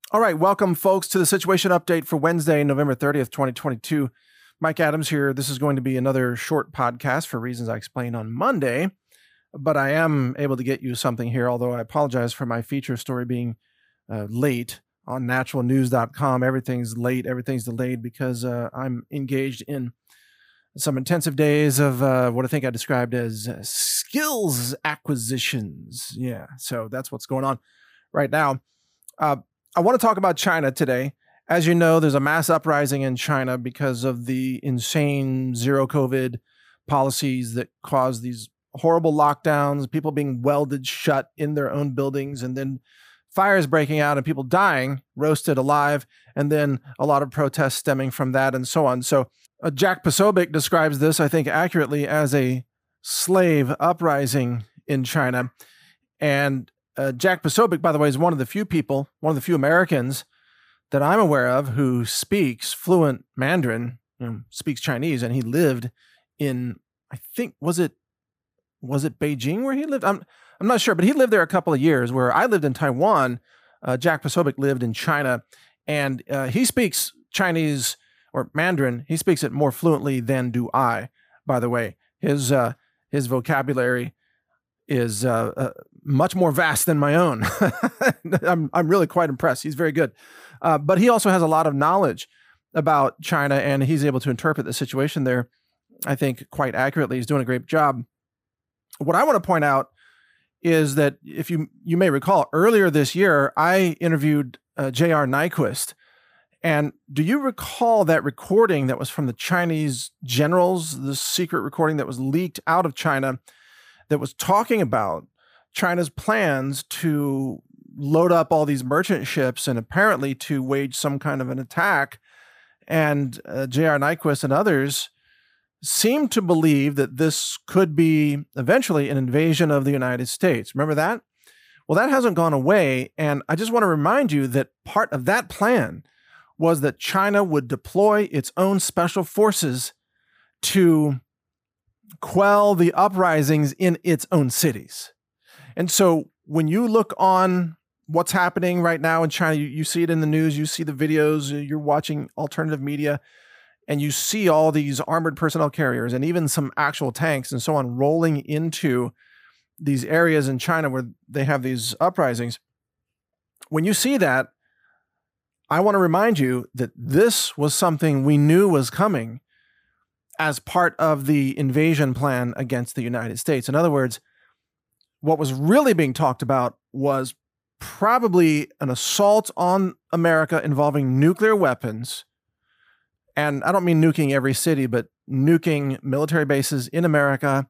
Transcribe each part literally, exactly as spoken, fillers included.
All right, welcome, folks, to the Situation Update for Wednesday, November thirtieth, twenty twenty-two. Mike Adams here. This is going to be another short podcast for reasons I explained on Monday, but I am able to get you something here, although I apologize for my feature story being uh, late on natural news dot com. Everything's late, everything's delayed because uh, I'm engaged in some intensive days of uh, what I think I described as uh, skills acquisitions. Yeah, so that's what's going on right now. Uh, I want to talk about China today. As you know, there's a mass uprising in China because of the insane zero COVID policies that cause these horrible lockdowns, people being welded shut in their own buildings, and then fires breaking out and people dying, roasted alive, and then a lot of protests stemming from that and so on. So uh, Jack Posobiec describes this, I think, accurately as a slave uprising in China. And Uh, Jack Posobiec, by the way, is one of the few people, one of the few Americans that I'm aware of who speaks fluent Mandarin, you know, speaks Chinese, and he lived in, I think, was it, was it Beijing where he lived? I'm, I'm not sure, but he lived there a couple of years. Where I lived in Taiwan, uh, Jack Posobiec lived in China, and uh, he speaks Chinese or Mandarin. He speaks it more fluently than do I. By the way, his uh, his vocabulary is uh, uh, much more vast than my own. I'm I'm really quite impressed. He's very good. Uh, but he also has a lot of knowledge about China, and he's able to interpret the situation there, I think, quite accurately. He's doing a great job. What I want to point out is that if you you may recall, earlier this year, I interviewed uh, J R Nyquist. And do you recall that recording that was from the Chinese generals, the secret recording that was leaked out of China, that was talking about China's plans to load up all these merchant ships and apparently to wage some kind of an attack? And uh, J R Nyquist and others seem to believe that this could be eventually an invasion of the United States. Remember that? Well, that hasn't gone away. And I just want to remind you that part of that plan was that China would deploy its own special forces to quell the uprisings in its own cities. And so when you look on what's happening right now in China, you, you see it in the news, you see the videos, you're watching alternative media, and you see all these armored personnel carriers and even some actual tanks and so on rolling into these areas in China where they have these uprisings. When you see that, I want to remind you that this was something we knew was coming as part of the invasion plan against the United States. In other words, what was really being talked about was probably an assault on America involving nuclear weapons. And I don't mean nuking every city, but nuking military bases in America,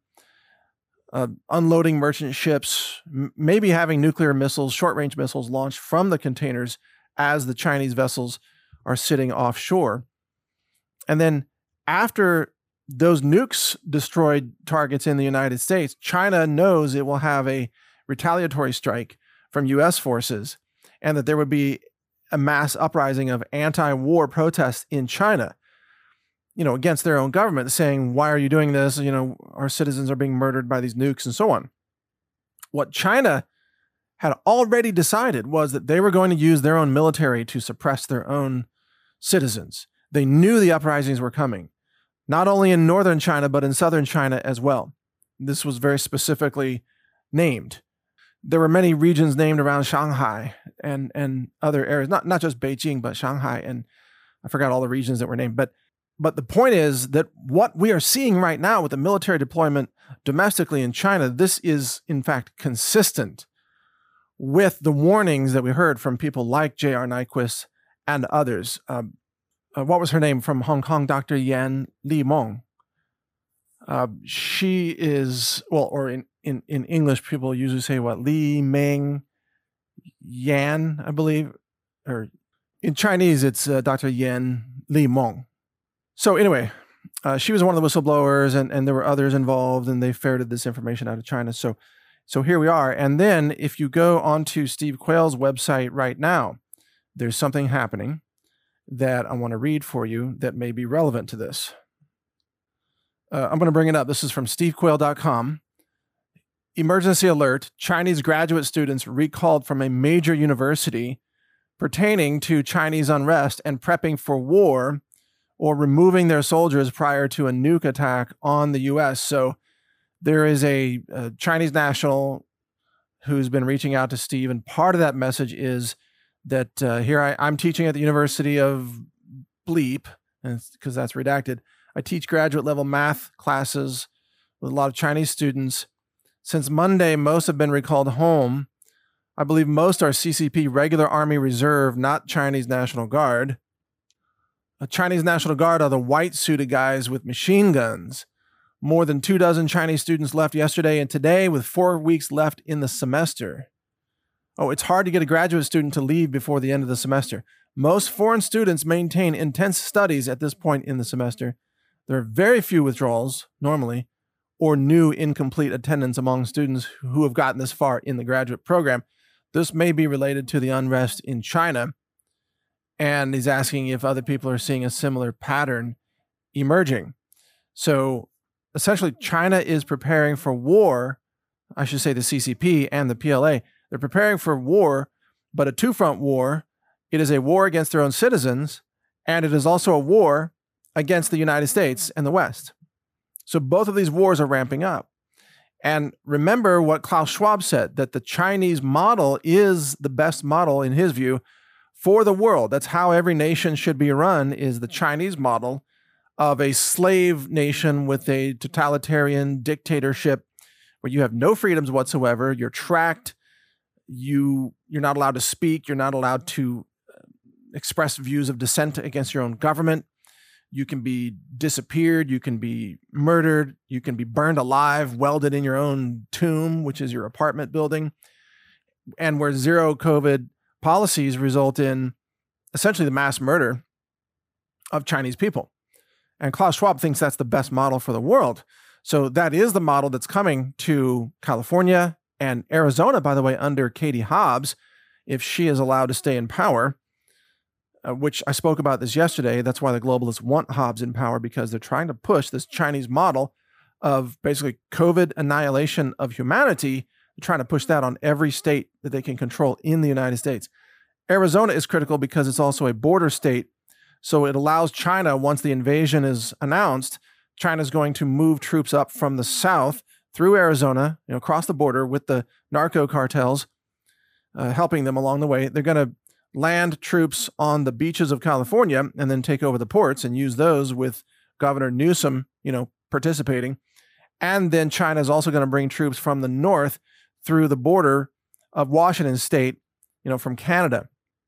uh, unloading merchant ships, m- maybe having nuclear missiles, short-range missiles launched from the containers as the Chinese vessels are sitting offshore. And then after those nukes destroyed targets in the United States, China knows it will have a retaliatory strike from U S forces, and that there would be a mass uprising of anti-war protests in China, you know, against their own government, saying, why are you doing this? You know, our citizens are being murdered by these nukes and so on. What China had already decided was that they were going to use their own military to suppress their own citizens. They knew the uprisings were coming, not only in northern China, but in southern China as well. This was very specifically named. There were many regions named around Shanghai and, and other areas, not, not just Beijing, but Shanghai. And I forgot all the regions that were named. But, but the point is that what we are seeing right now with the military deployment domestically in China, this is in fact consistent with the warnings that we heard from people like J R Nyquist and others. Um, Uh, what was her name from Hong Kong? Doctor Yan Limong. Uh, she is, well, or in, in, in English, people usually say what? Li Meng Yan, I believe. Or in Chinese, it's uh, Doctor Yan Limong. So anyway, uh, she was one of the whistleblowers, and, and there were others involved, and they ferreted this information out of China. So, so here we are. And then if you go onto Steve Quayle's website right now, there's something happening that I want to read for you that may be relevant to this. Uh, I'm going to bring it up. This is from steve quayle dot com. Emergency alert. Chinese graduate students recalled from a major university pertaining to Chinese unrest and prepping for war or removing their soldiers prior to a nuke attack on the U S. So there is a, a Chinese national who's been reaching out to Steve, and part of that message is that uh, here I, I'm teaching at the University of Bleep, because that's redacted. I teach graduate level math classes with a lot of Chinese students. Since Monday, most have been recalled home. I believe most are C C P, regular Army Reserve, not Chinese National Guard. A Chinese National Guard are the white-suited guys with machine guns. More than two dozen Chinese students left yesterday and today, with four weeks left in the semester. Oh, it's hard to get a graduate student to leave before the end of the semester. Most foreign students maintain intense studies at this point in the semester. There are very few withdrawals, normally, or new incomplete attendance among students who have gotten this far in the graduate program. This may be related to the unrest in China, and he's asking if other people are seeing a similar pattern emerging. So essentially, China is preparing for war. I should say the C C P and the P L A. They're preparing for war, but a two-front war. It is a war against their own citizens, and it is also a war against the United States and the West. So both of these wars are ramping up. And remember what Klaus Schwab said, that the Chinese model is the best model, in his view, for the world. That's how every nation should be run, is the Chinese model of a slave nation with a totalitarian dictatorship where you have no freedoms whatsoever. You're tracked. You, you're not allowed to speak. You're not allowed to express views of dissent against your own government. You can be disappeared. You can be murdered. You can be burned alive, welded in your own tomb, which is your apartment building. And where zero COVID policies result in essentially the mass murder of Chinese people. And Klaus Schwab thinks that's the best model for the world. So that is the model that's coming to California and Arizona, by the way, under Katie Hobbs, if she is allowed to stay in power, uh, which I spoke about this yesterday. That's why the globalists want Hobbs in power, because they're trying to push this Chinese model of basically COVID annihilation of humanity. They're trying to push that on every state that they can control in the United States. Arizona is critical because it's also a border state. So it allows China, once the invasion is announced, China's going to move troops up from the south through Arizona, you know, across the border with the narco cartels, uh, helping them along the way. They're going to land troops on the beaches of California and then take over the ports and use those with Governor Newsom, you know, participating. And then China is also going to bring troops from the north through the border of Washington state, you know, from Canada.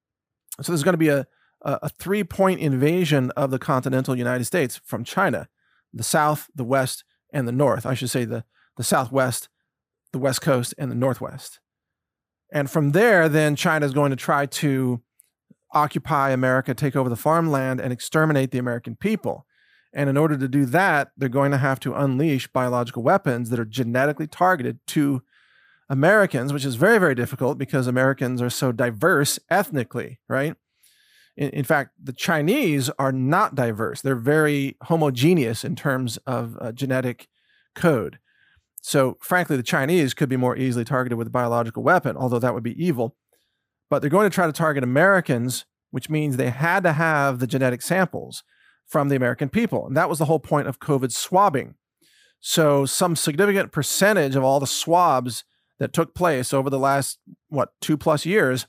So there's going to be a a three-point invasion of the continental United States from China, the south, the west, and the north. I should say the, the southwest, the west coast, and the northwest. And from there, then China is going to try to occupy America, take over the farmland, and exterminate the American people. And in order to do that, they're going to have to unleash biological weapons that are genetically targeted to Americans, which is very, very difficult because Americans are so diverse ethnically, right? In, in fact, the Chinese are not diverse. They're very homogeneous in terms of uh, genetic code. So frankly, the Chinese could be more easily targeted with a biological weapon, although that would be evil. But they're going to try to target Americans, which means they had to have the genetic samples from the American people. And that was the whole point of COVID swabbing. So some significant percentage of all the swabs that took place over the last, what, two plus years,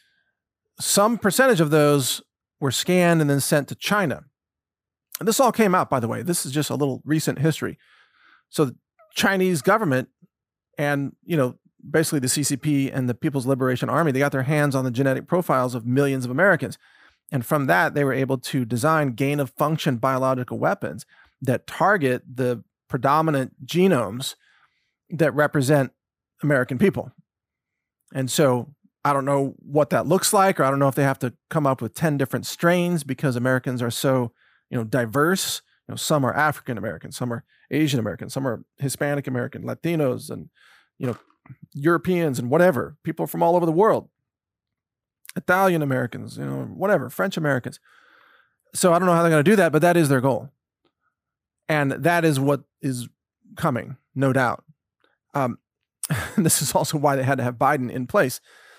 some percentage of those were scanned and then sent to China. And this all came out, by the way. This is just a little recent history. So the Chinese government and, you know, basically the C C P and the People's Liberation Army, they got their hands on the genetic profiles of millions of Americans. And from that, they were able to design gain-of-function biological weapons that target the predominant genomes that represent American people. And so I don't know what that looks like, or I don't know if they have to come up with ten different strains because Americans are so, you know, diverse. You know, some are African American, some are Asian American, some are Hispanic American, Latinos, and, you know, Europeans and whatever, people from all over the world, Italian Americans, you know, whatever, French Americans. So I don't know how they're going to do that, but that is their goal. And that is what is coming, no doubt. Um, this is also why they had to have Biden in place.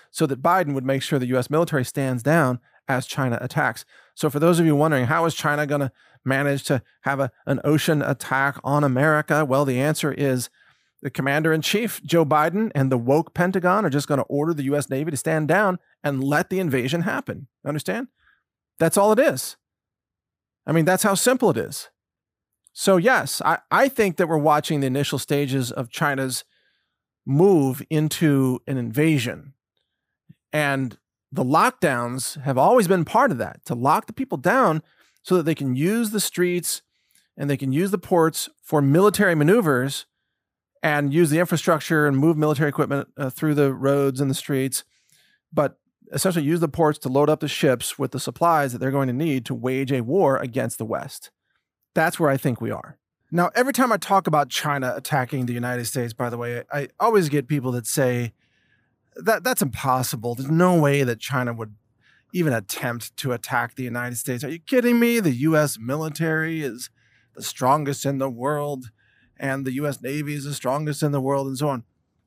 so that Biden would make sure the U S military stands down as China attacks. So for those of you wondering, how is China going to manage to have a, an ocean attack on America? Well, the answer is the commander-in-chief, Joe Biden, and the woke Pentagon are just going to order the U S Navy to stand down and let the invasion happen. Understand? That's all it is. I mean, that's how simple it is. So yes, I, I think that we're watching the initial stages of China's move into an invasion. And the lockdowns have always been part of that, to lock the people down so that they can use the streets and they can use the ports for military maneuvers and use the infrastructure and move military equipment uh, through the roads and the streets, but essentially use the ports to load up the ships with the supplies that they're going to need to wage a war against the West. That's where I think we are. Now, every time I talk about China attacking the United States, by the way, I always get people that say that that's impossible. There's no way that China would even attempt to attack the United States. Are you kidding me? The U S military is the strongest in the world, and the U S Navy is the strongest in the world, and so on.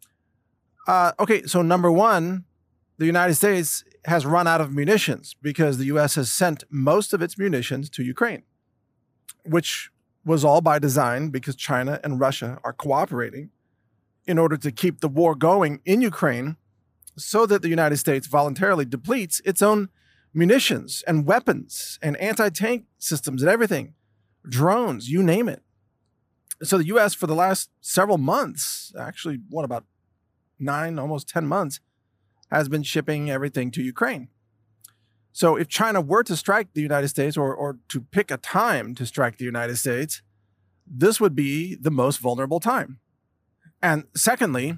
Uh, okay, so number one, the United States has run out of munitions because the U S has sent most of its munitions to Ukraine, which was all by design because China and Russia are cooperating in order to keep the war going in Ukraine so that the United States voluntarily depletes its own munitions and weapons and anti-tank systems and everything, drones, you name it. So the U S for the last several months, actually, what, about nine, almost ten months, has been shipping everything to Ukraine. So if China were to strike the United States, or, or to pick a time to strike the United States, this would be the most vulnerable time. And secondly,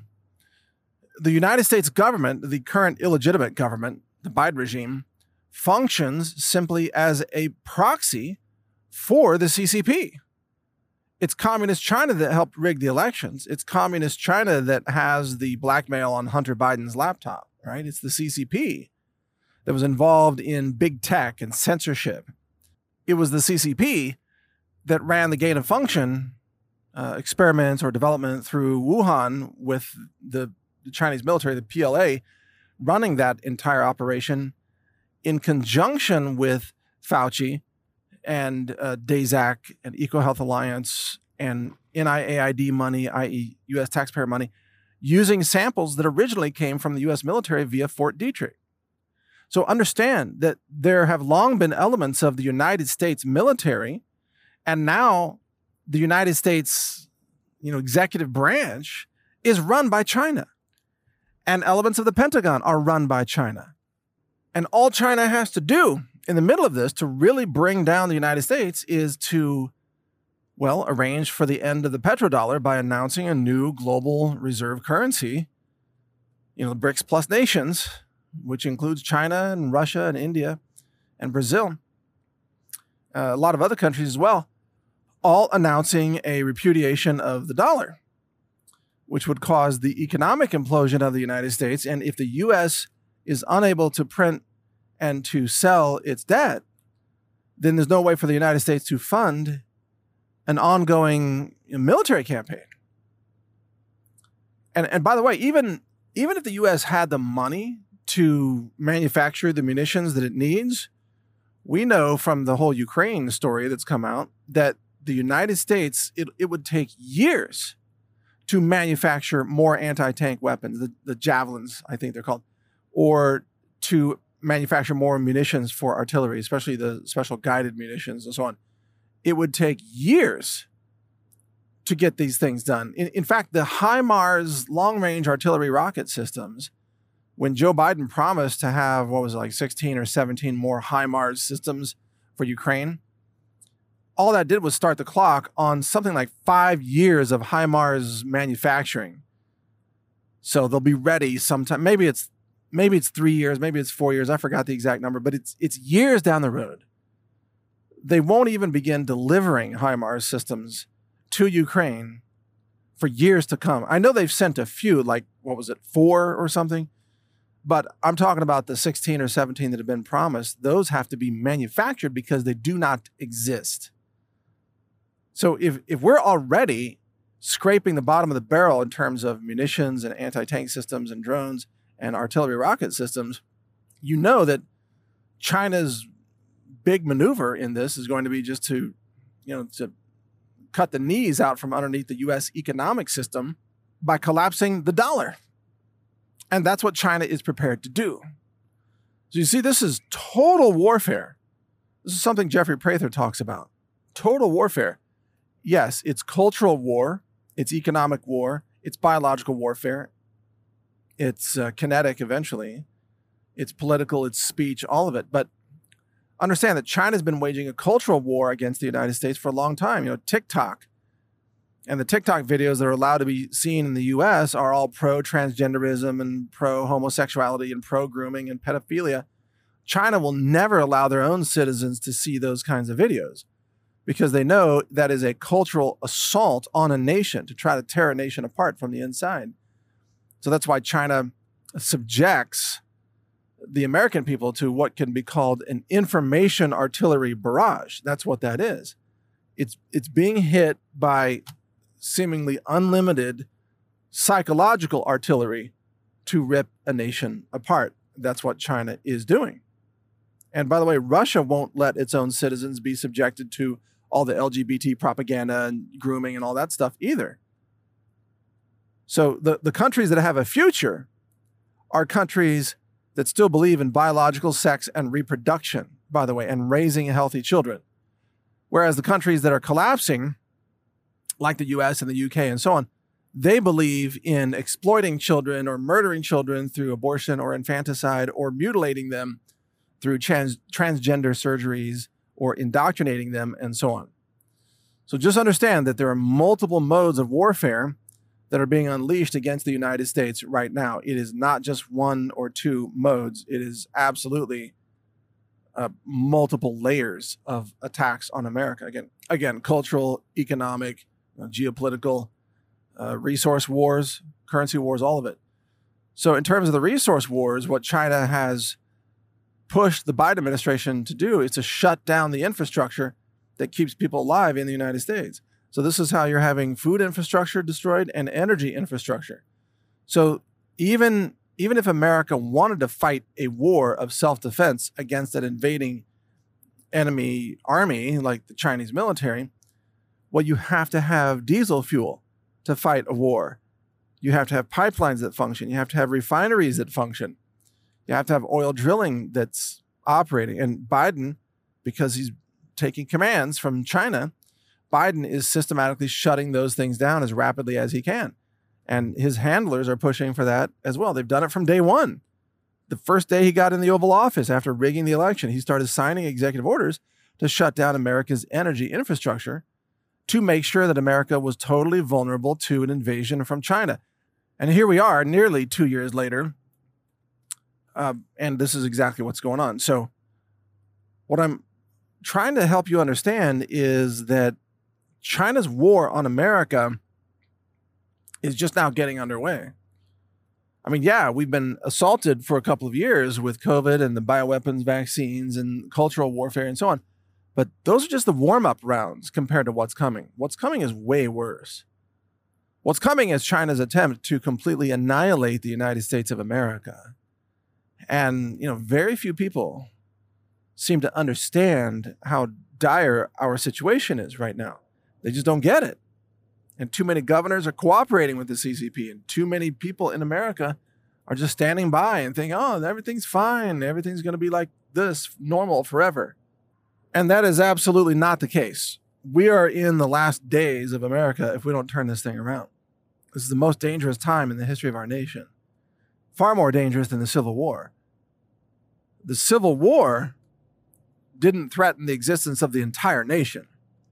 the United States government, the current illegitimate government, the Biden regime, functions simply as a proxy for the C C P. It's communist China that helped rig the elections. It's communist China that has the blackmail on Hunter Biden's laptop, right? It's the C C P that was involved in big tech and censorship. It was the C C P that ran the gain of function uh, experiments or development through Wuhan with the, the Chinese military, the P L A, running that entire operation in conjunction with Fauci and uh, DASAC and EcoHealth Alliance and N I A I D money, that is. U S taxpayer money, using samples that originally came from the U S military via Fort Detrick. So understand that there have long been elements of the United States military, and now the United States, you know, executive branch is run by China, and elements of the Pentagon are run by China. And all China has to do in the middle of this to really bring down the United States is to, well, arrange for the end of the petrodollar by announcing a new global reserve currency, you know, the BRICS plus nations, which includes China and Russia and India and Brazil, uh, a lot of other countries as well, all announcing a repudiation of the dollar, which would cause the economic implosion of the United States. And if the U S is unable to print and to sell its debt, then there's no way for the United States to fund an ongoing military campaign. And, and by the way, even, even if the U S had the money to manufacture the munitions that it needs, we know from the whole Ukraine story that's come out that the United States, it, it would take years to manufacture more anti-tank weapons, the, the javelins, I think they're called, or to manufacture more munitions for artillery, especially the special guided munitions and so on. It would take years to get these things done. In, in fact, the HIMARS long-range artillery rocket systems, when Joe Biden promised to have, what was it, like sixteen or seventeen more HIMARS systems for Ukraine, all that did was start the clock on something like five years of HIMARS manufacturing. So they'll be ready sometime. Maybe it's maybe it's three years, maybe it's four years. I forgot the exact number, but it's it's years down the road. They won't even begin delivering HIMARS systems to Ukraine for years to come. I know they've sent a few, like, what was it, four or something? But I'm talking about the sixteen or seventeen that have been promised. Those have to be manufactured because they do not exist. So if, if we're already scraping the bottom of the barrel in terms of munitions and anti-tank systems and drones and artillery rocket systems, you know that China's big maneuver in this is going to be just to, you know, to cut the knees out from underneath the U S economic system by collapsing the dollar. And that's what China is prepared to do. So you see, this is total warfare. This is something Jeffrey Prather talks about. Total warfare. Yes, it's cultural war. It's economic war. It's biological warfare. It's uh, kinetic eventually. It's political. It's speech, all of it. But understand that China's been waging a cultural war against the United States for a long time. You know, TikTok and the TikTok videos that are allowed to be seen in the U S are all pro-transgenderism and pro-homosexuality and pro-grooming and pedophilia. China will never allow their own citizens to see those kinds of videos because they know that is a cultural assault on a nation to try to tear a nation apart from the inside. So that's why China subjects the American people to what can be called an information artillery barrage. That's what that is. It's it's being hit by seemingly unlimited psychological artillery to rip a nation apart. That's what China is doing. And by the way, Russia won't let its own citizens be subjected to all the L G B T propaganda and grooming and all that stuff either. So the, the countries that have a future are countries that still believe in biological sex and reproduction, by the way, and raising healthy children. Whereas the countries that are collapsing, like the U S and the U K and so on, they believe in exploiting children or murdering children through abortion or infanticide or mutilating them through trans- transgender surgeries or indoctrinating them and so on. So just understand that there are multiple modes of warfare that are being unleashed against the United States right now. It is not just one or two modes. It is absolutely uh, multiple layers of attacks on America. Again, again, cultural, economic, uh, geopolitical, uh, resource wars, currency wars, all of it. So in terms of the resource wars, what China has pushed the Biden administration to do is to shut down the infrastructure that keeps people alive in the United States. So this is how you're having food infrastructure destroyed and energy infrastructure. So even, even if America wanted to fight a war of self-defense against an invading enemy army like the Chinese military, well, you have to have diesel fuel to fight a war. You have to have pipelines that function. You have to have refineries that function. You have to have oil drilling that's operating. And Biden, because he's taking commands from China, Biden is systematically shutting those things down as rapidly as he can. And his handlers are pushing for that as well. They've done it from day one. The first day he got in the Oval Office after rigging the election, he started signing executive orders to shut down America's energy infrastructure to make sure that America was totally vulnerable to an invasion from China. And here we are nearly two years later. Uh, and this is exactly what's going on. So what I'm trying to help you understand is that China's war on America is just now getting underway. I mean, yeah, we've been assaulted for a couple of years with COVID and the bioweapons vaccines and cultural warfare and so on. But those are just the warm-up rounds compared to what's coming. What's coming is way worse. What's coming is China's attempt to completely annihilate the United States of America. And, you know, very few people seem to understand how dire our situation is right now. They just don't get it. And too many governors are cooperating with the C C P, and too many people in America are just standing by and thinking, oh, everything's fine. Everything's going to be like this, normal forever. And that is absolutely not the case. We are in the last days of America if we don't turn this thing around. This is the most dangerous time in the history of our nation. Far more dangerous than the Civil War. The Civil War didn't threaten the existence of the entire nation.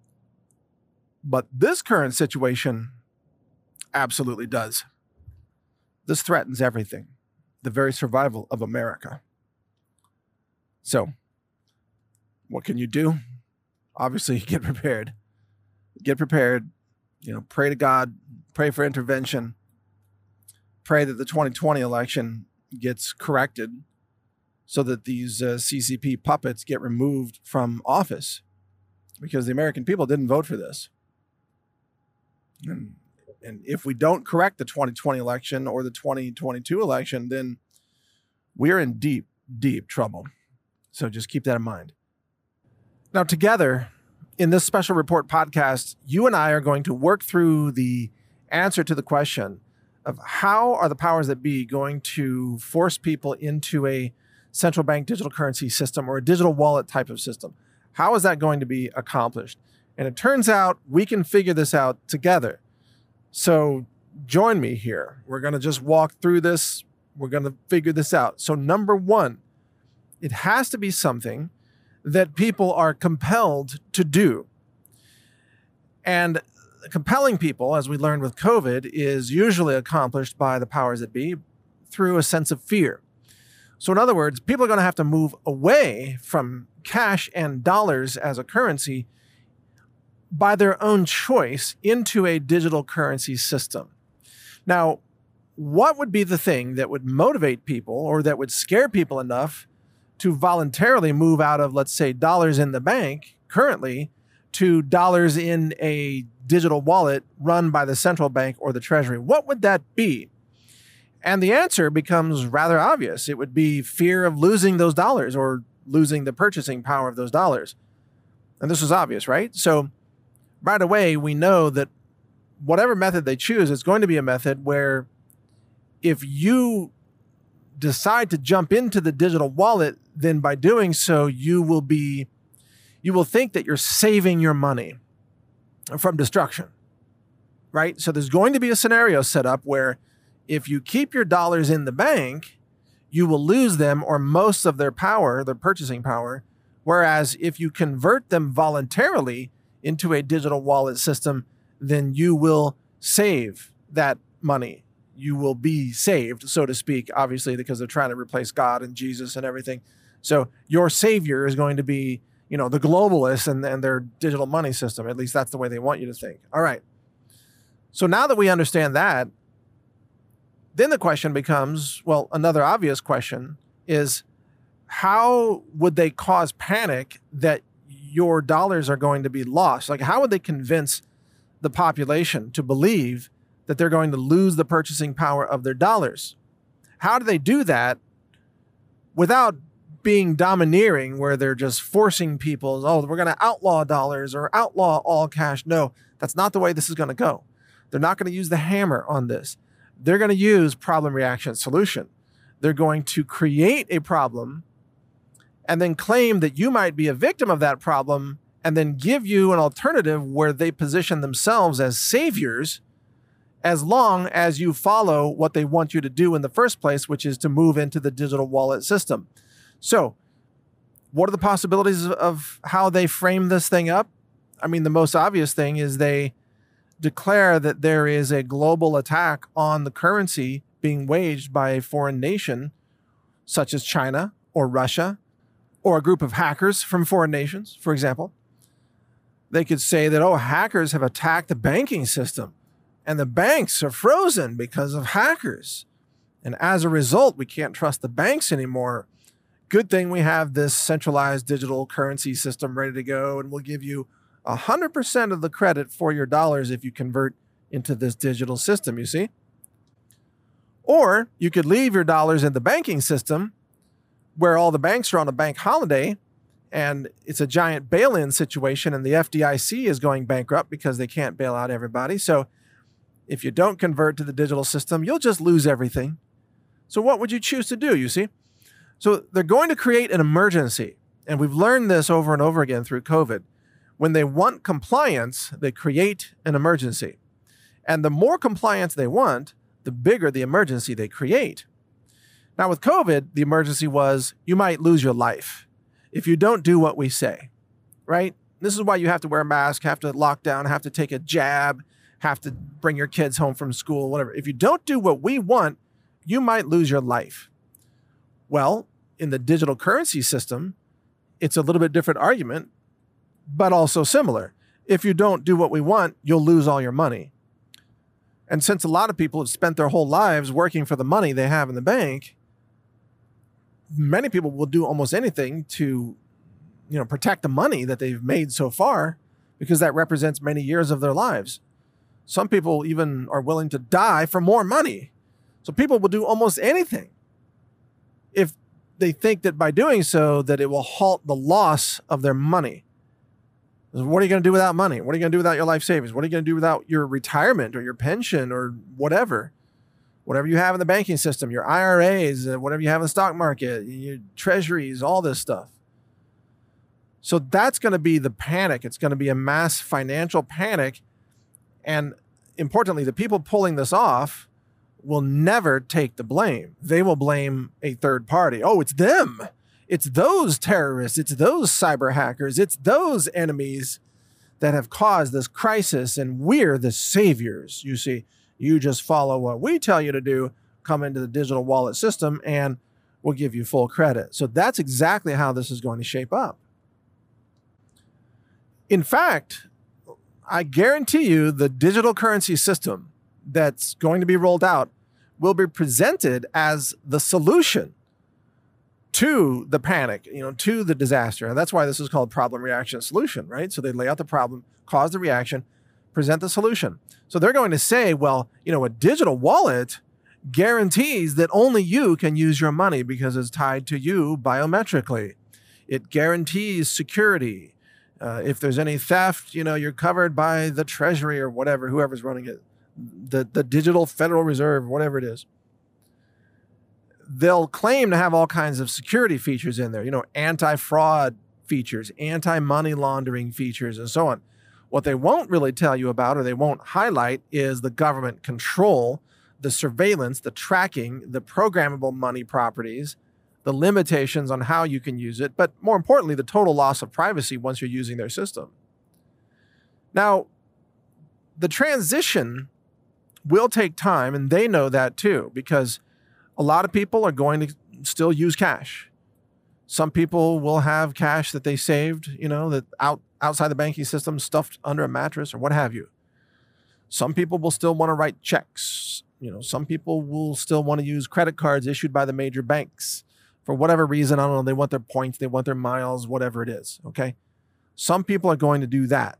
But this current situation absolutely does. This threatens everything, the very survival of America. So, what can you do? Obviously, get prepared. Get prepared. You know, pray to God, pray for intervention, pray that the twenty twenty election gets corrected so that these uh, C C P puppets get removed from office, because the American people didn't vote for this. And, and if we don't correct the twenty twenty election or the twenty twenty-two election, then we're in deep, deep trouble. So just keep that in mind. Now, together in this special report podcast, you and I are going to work through the answer to the question of how are the powers that be going to force people into a central bank digital currency system or a digital wallet type of system. How is that going to be accomplished? And it turns out we can figure this out together. So join me here. We're going to just walk through this. We're going to figure this out. So number one, it has to be something that people are compelled to do. And compelling people, as we learned with COVID, is usually accomplished by the powers that be through a sense of fear. So in other words, people are going to have to move away from cash and dollars as a currency by their own choice into a digital currency system. Now, what would be the thing that would motivate people or that would scare people enough to voluntarily move out of, let's say, dollars in the bank currently to dollars in a digital wallet run by the central bank or the treasury? What would that be? And the answer becomes rather obvious. It would be fear of losing those dollars or losing the purchasing power of those dollars. And this is obvious, right? So right away, we know that whatever method they choose, it's going to be a method where if you decide to jump into the digital wallet, then by doing so, you will be, you will think that you're saving your money from destruction, right? So there's going to be a scenario set up where if you keep your dollars in the bank, you will lose them or most of their power, their purchasing power. Whereas if you convert them voluntarily into a digital wallet system, then you will save that money. You will be saved, so to speak, obviously, because they're trying to replace God and Jesus and everything. So your savior is going to be, you know, the globalists and, and their digital money system. At least that's the way they want you to think. All right. So now that we understand that, then the question becomes, well, another obvious question is, how would they cause panic that your dollars are going to be lost? Like, how would they convince the population to believe that they're going to lose the purchasing power of their dollars? How do they do that without being domineering, where they're just forcing people, oh, we're going to outlaw dollars or outlaw all cash? No, that's not the way this is going to go. They're not going to use the hammer on this. They're going to use problem, reaction, solution. They're going to create a problem and then claim that you might be a victim of that problem and then give you an alternative where they position themselves as saviors as long as you follow what they want you to do in the first place, which is to move into the digital wallet system. So what are the possibilities of how they frame this thing up? I mean, the most obvious thing is they declare that there is a global attack on the currency being waged by a foreign nation, such as China or Russia, or a group of hackers from foreign nations, for example. They could say that, oh, hackers have attacked the banking system, and the banks are frozen because of hackers. And as a result, we can't trust the banks anymore. Good thing we have this centralized digital currency system ready to go, and we'll give you one hundred percent of the credit for your dollars if you convert into this digital system, you see? Or you could leave your dollars in the banking system where all the banks are on a bank holiday and it's a giant bail-in situation and the F D I C is going bankrupt because they can't bail out everybody. So if you don't convert to the digital system, you'll just lose everything. So what would you choose to do, you see? So they're going to create an emergency. And we've learned this over and over again through COVID. When they want compliance, they create an emergency. And the more compliance they want, the bigger the emergency they create. Now with COVID, the emergency was you might lose your life if you don't do what we say, right? This is why you have to wear a mask, have to lock down, have to take a jab, have to bring your kids home from school, whatever. If you don't do what we want, you might lose your life. Well, in the digital currency system, it's a little bit different argument, but also similar. If you don't do what we want, you'll lose all your money. And since a lot of people have spent their whole lives working for the money they have in the bank, many people will do almost anything to, you know, protect the money that they've made so far, because that represents many years of their lives. Some people even are willing to die for more money. So people will do almost anything. if they think that by doing so that it will halt the loss of their money. What are you going to do without money? What are you going to do without your life savings? What are you going to do without your retirement or your pension or whatever? Whatever you have in the banking system, your I R As, uh, whatever you have in the stock market, your treasuries, all this stuff. So that's going to be the panic. It's going to be a mass financial panic. And importantly, the people pulling this off will never take the blame. They will blame a third party. Oh, it's them. It's those terrorists. It's those cyber hackers. It's those enemies that have caused this crisis. And we're the saviors. You see, you just follow what we tell you to do, come into the digital wallet system, and we'll give you full credit. So that's exactly how this is going to shape up. In fact, I guarantee you the digital currency system that's going to be rolled out will be presented as the solution to the panic, you know, to the disaster. And that's why this is called problem, reaction, solution, right? So they lay out the problem, cause the reaction, present the solution. So they're going to say, well, you know, a digital wallet guarantees that only you can use your money because it's tied to you biometrically. It guarantees security. Uh, if there's any theft, you know, you're covered by the Treasury or whatever, whoever's running it, the, the digital Federal Reserve, whatever it is. They'll claim to have all kinds of security features in there, you know, anti-fraud features, anti-money laundering features, and so on. What they won't really tell you about, or they won't highlight, is the government control, the surveillance, the tracking, the programmable money properties, the limitations on how you can use it, but more importantly, the total loss of privacy once you're using their system. Now, the transition will take time, and they know that too, because a lot of people are going to still use cash. Some people will have cash that they saved, you know, that out outside the banking system, stuffed under a mattress or what have you. Some people will still want to write checks. You know, some people will still want to use credit cards issued by the major banks for whatever reason. I don't know. They want their points, they want their miles, whatever it is. Okay. Some people are going to do that.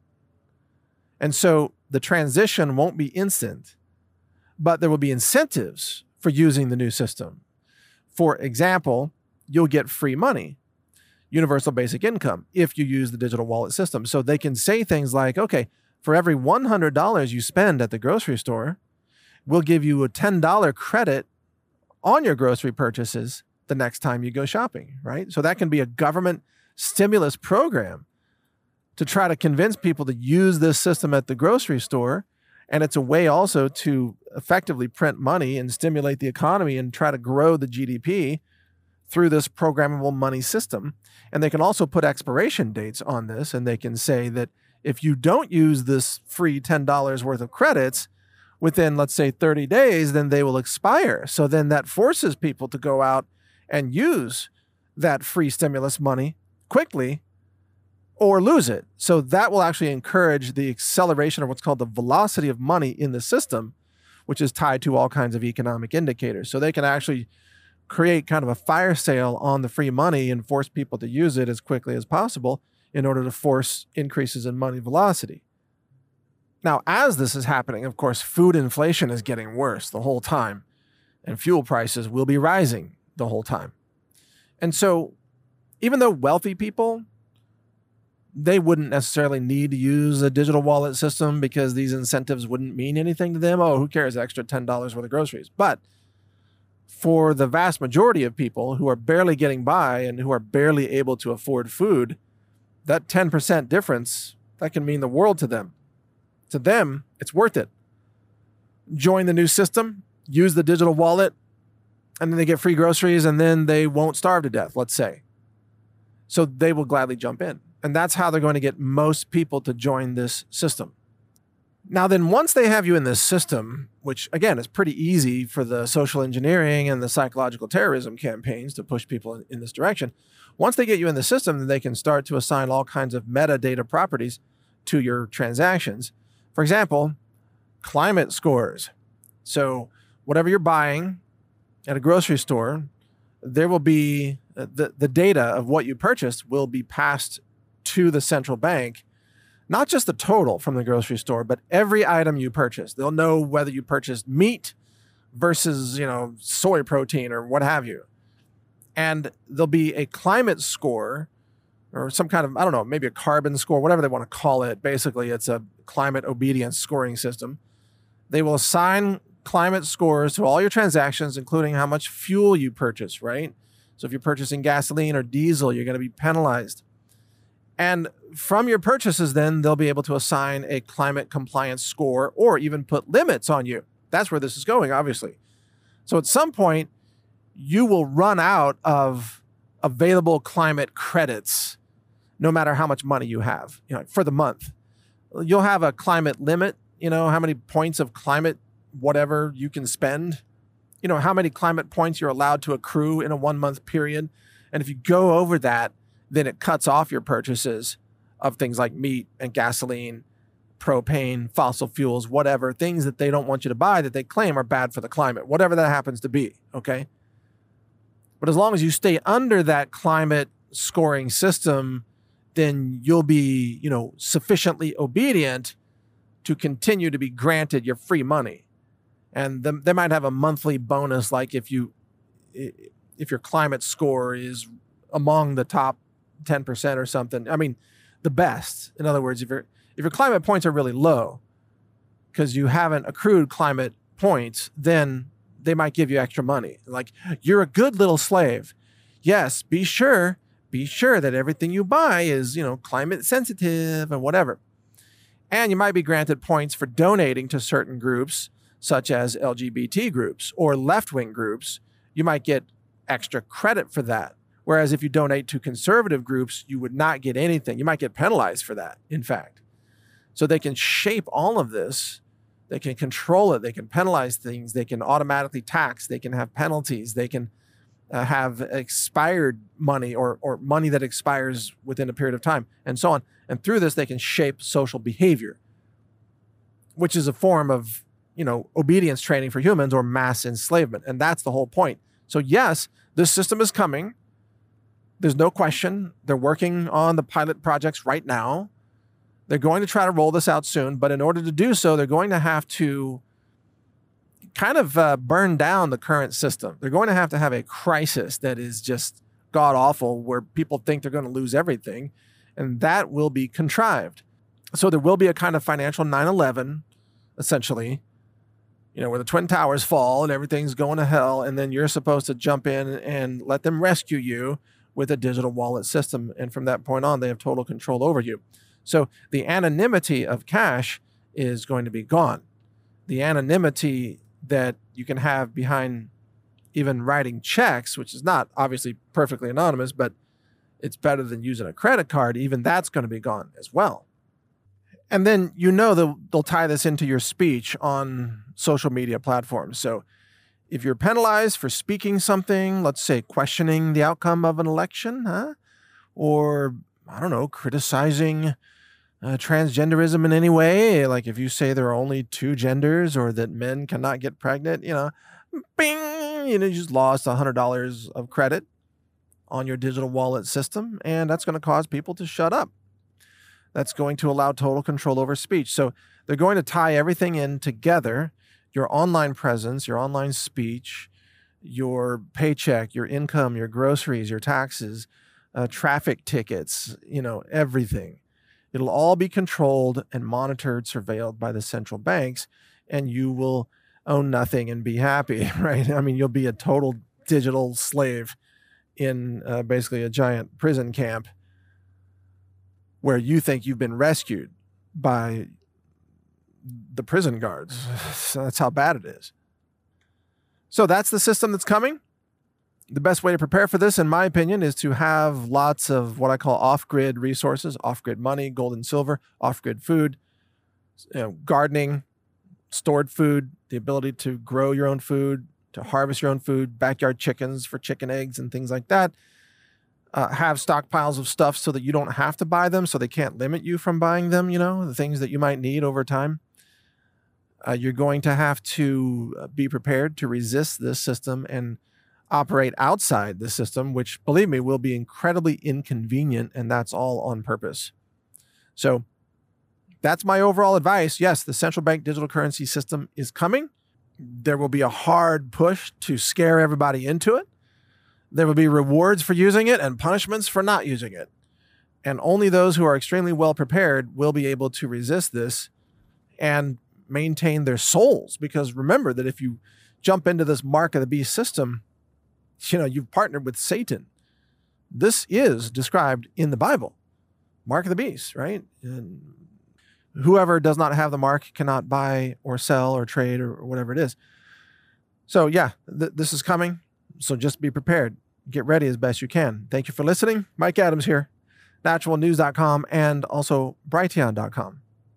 And so the transition won't be instant, but there will be incentives for using the new system. For example, you'll get free money, universal basic income, if you use the digital wallet system. So they can say things like, okay, for every one hundred dollars you spend at the grocery store, we'll give you a ten dollars credit on your grocery purchases the next time you go shopping, right? So that can be a government stimulus program to try to convince people to use this system at the grocery store. And it's a way also to effectively print money and stimulate the economy and try to grow the G D P through this programmable money system. And they can also put expiration dates on this, and they can say that if you don't use this free ten dollars worth of credits within, let's say, thirty days, then they will expire. So then that forces people to go out and use that free stimulus money quickly or lose it. So that will actually encourage the acceleration of what's called the velocity of money in the system, which is tied to all kinds of economic indicators. So they can actually create kind of a fire sale on the free money and force people to use it as quickly as possible in order to force increases in money velocity. Now, as this is happening, of course, food inflation is getting worse the whole time, and fuel prices will be rising the whole time. And so even though wealthy people, they wouldn't necessarily need to use a digital wallet system because these incentives wouldn't mean anything to them. Oh, who cares, extra ten dollars worth of groceries. But for the vast majority of people who are barely getting by and who are barely able to afford food, that ten percent difference, that can mean the world to them. To them, it's worth it. Join the new system, use the digital wallet, and then they get free groceries, and then they won't starve to death, let's say. So they will gladly jump in. And that's how they're going to get most people to join this system. Now then, once they have you in this system, which again is pretty easy for the social engineering and the psychological terrorism campaigns to push people in, in this direction, once they get you in the system, then they can start to assign all kinds of metadata properties to your transactions. For example, climate scores. So whatever you're buying at a grocery store, there will be uh, the, the data of what you purchased will be passed to the central bank, not just the total from the grocery store, but every item you purchase. They'll know whether you purchased meat versus, you know, soy protein or what have you. And there'll be a climate score or some kind of, I don't know, maybe a carbon score, whatever they want to call it. Basically, it's a climate obedience scoring system. They will assign climate scores to all your transactions, including how much fuel you purchase, right? So if you're purchasing gasoline or diesel, you're going to be penalized. And from your purchases, then they'll be able to assign a climate compliance score or even put limits on you. That's where this is going, obviously. So at some point, you will run out of available climate credits, no matter how much money you have, you know, for the month. You'll have a climate limit, you know, how many points of climate, whatever you can spend, you know, how many climate points you're allowed to accrue in a one month period. And if you go over that, then it cuts off your purchases of things like meat and gasoline, propane, fossil fuels, whatever, things that they don't want you to buy that they claim are bad for the climate, whatever that happens to be, okay? But as long as you stay under that climate scoring system, then you'll be, you know, sufficiently obedient to continue to be granted your free money. And the, they might have a monthly bonus, like if you, if your climate score is among the top ten percent or something. I mean, the best. In other words, if your if your climate points are really low because you haven't accrued climate points, then they might give you extra money. Like, you're a good little slave. Yes, be sure, be sure that everything you buy is, you know, climate sensitive and whatever. And you might be granted points for donating to certain groups, such as L G B T groups or left-wing groups. You might get extra credit for that. Whereas if you donate to conservative groups, you would not get anything. You might get penalized for that, in fact. So they can shape all of this. They can control it. They can penalize things. They can automatically tax. They can have penalties. They can uh, have expired money or, or money that expires within a period of time and so on. And through this, they can shape social behavior, which is a form of, you know, obedience training for humans or mass enslavement. And that's the whole point. So yes, this system is coming. There's no question. They're working on the pilot projects right now. They're going to try to roll this out soon, but in order to do so, they're going to have to kind of uh, burn down the current system. They're going to have to have a crisis that is just god-awful, where people think they're going to lose everything, and that will be contrived. So there will be a kind of financial nine eleven, essentially, you know, where the Twin Towers fall and everything's going to hell, and then you're supposed to jump in and let them rescue you with a digital wallet system. And from that point on, they have total control over you. So the anonymity of cash is going to be gone. The anonymity that you can have behind even writing checks, which is not obviously perfectly anonymous, but it's better than using a credit card, even that's going to be gone as well. And then, you know, they'll, they'll tie this into your speech on social media platforms. So if you're penalized for speaking something, let's say questioning the outcome of an election, huh? Or, I don't know, criticizing uh, transgenderism in any way, like if you say there are only two genders or that men cannot get pregnant, you know, bing, you know, you just lost one hundred dollars of credit on your digital wallet system, and that's going to cause people to shut up. That's going to allow total control over speech. So they're going to tie everything in together: your online presence, your online speech, your paycheck, your income, your groceries, your taxes, uh, traffic tickets, you know, everything. It'll all be controlled and monitored, surveilled by the central banks, and you will own nothing and be happy, right? I mean, you'll be a total digital slave in uh, basically a giant prison camp where you think you've been rescued by the prison guards. So that's how bad it is. So that's the system that's coming. The best way to prepare for this, in my opinion, is to have lots of what I call off-grid resources, off-grid money, gold and silver, off-grid food, you know, gardening, stored food, the ability to grow your own food, to harvest your own food, backyard chickens for chicken eggs and things like that. Uh, have stockpiles of stuff so that you don't have to buy them, so they can't limit you from buying them, you know, the things that you might need over time. Uh, you're going to have to be prepared to resist this system and operate outside the system, which, believe me, will be incredibly inconvenient, and that's all on purpose. So that's my overall advice. Yes, the central bank digital currency system is coming. There will be a hard push to scare everybody into it. There will be rewards for using it and punishments for not using it. And only those who are extremely well prepared will be able to resist this and maintain their souls. Because remember that if you jump into this mark of the beast system, you know, you've partnered with Satan. This is described in the Bible. Mark of the beast, right? And whoever does not have the mark cannot buy or sell or trade or, or whatever it is. So yeah, th- this is coming. So just be prepared. Get ready as best you can. Thank you for listening. Mike Adams here, natural news dot com and also Brighteon dot com.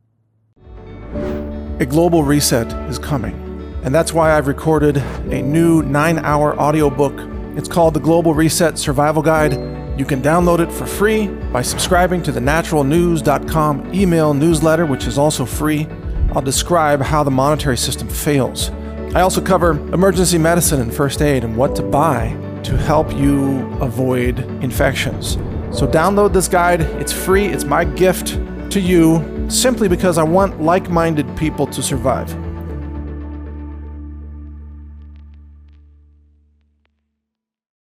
A global reset is coming, and that's why I've recorded a new nine-hour audiobook. It's called The Global Reset Survival Guide. You can download it for free by subscribing to the natural news dot com email newsletter, which is also free. I'll describe how the monetary system fails. I also cover emergency medicine and first aid and what to buy to help you avoid infections. So download this guide. It's free. It's my gift to you simply because I want like-minded people to survive.